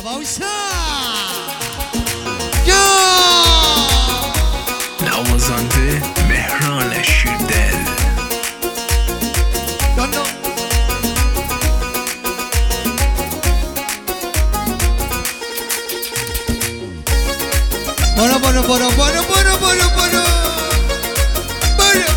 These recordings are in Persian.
وایسا نوازنده مهران شیردل. برو برو برو برو برو برو برو برو.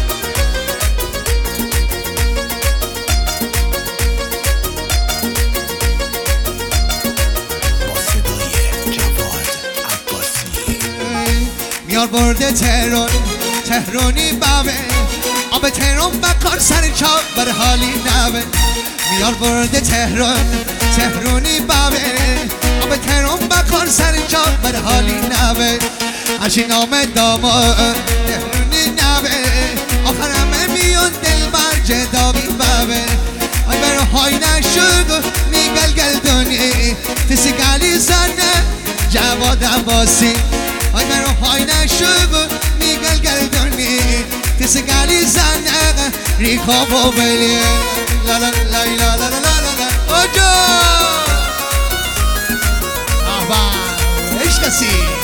با صدای جواد عباسی. میار برده تهرانی بابه آب تهران بکار سر چاپ بر حالی نبه. میار برده تهرانی بابه آب تهران بکار سر چاپ بر حالی نبه. هرچی نام داماد تهرانی نبه آخر همه میون دل بر جداوی بابه. آی برو های نشد میگل دونی تسی گلی زنه جواد عباسی. آی برو های نشد میگل دونی تسی گلی زنه ریکا بابلی لا لا لا لا لا لا لا اوجو آبا عشقسی.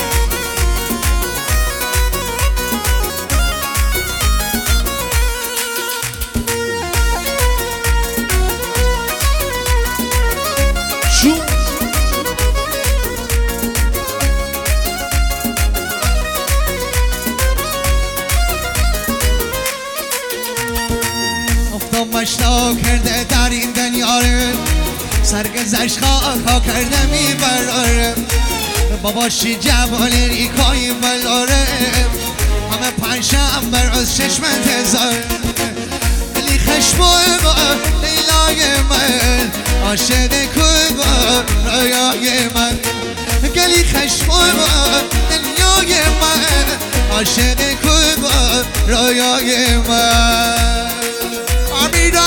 مشتا کرده در این دنیاره سرگذشت خاکا کرده میبراره باباشی جوان ریکایی بلاره همه پنجشنبه از چشم انتظار ولی خشمای با لیلای من عاشق کوی با رویای من گلی خشمای با دنیای من عاشق کوی با رویای من. آمیرا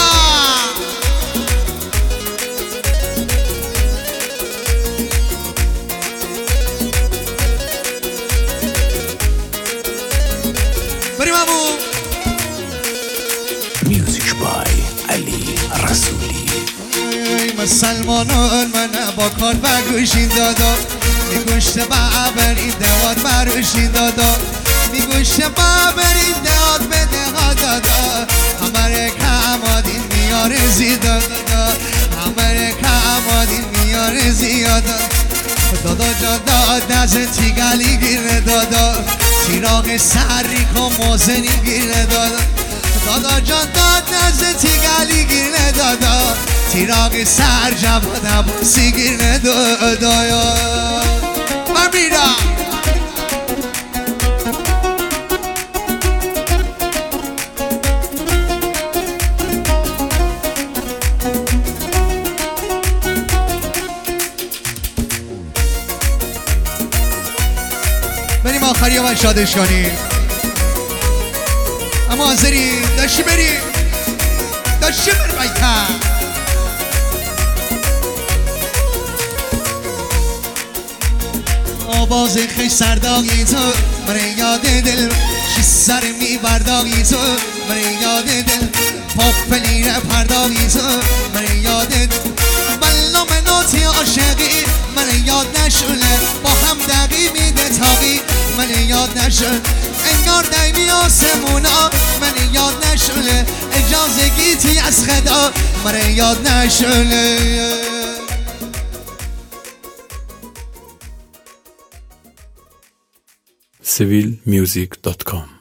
بریم امو. میوزیک بای علی رسولی. مسلمانان من با کار بگوشین دادا میگوشت بابرین دواد بروشین دادا میگوشت بابرین دواد به دهاد دادا همه کمادین میاره زیادا دادا همه کمادین میاره زیادا دادا جان داد نزد تیگلی گیره دادا چراغ سری کن موزنی گیره دادا دادا جان داد نزد تیگلی گیره دادا چراغ سر جواد عباسی گیره دادا آمیرا. بریم آخری ها شادش کنیم. اما حاضری داشتی بریم داشتی بر بیتر آواز خیش سرداغی تو من یاد دل شی سر میبرداغی تو من یاد دل پاپلیر پرداغی تو من یاد دل بلا مناتی عاشقی من یاد نشونه با هم دقی میده تاقی من یاد نشون انگار دیمی آسمونا من یاد نشونه اجازه گیتی از خدا من یاد نشونه. civilmusic.com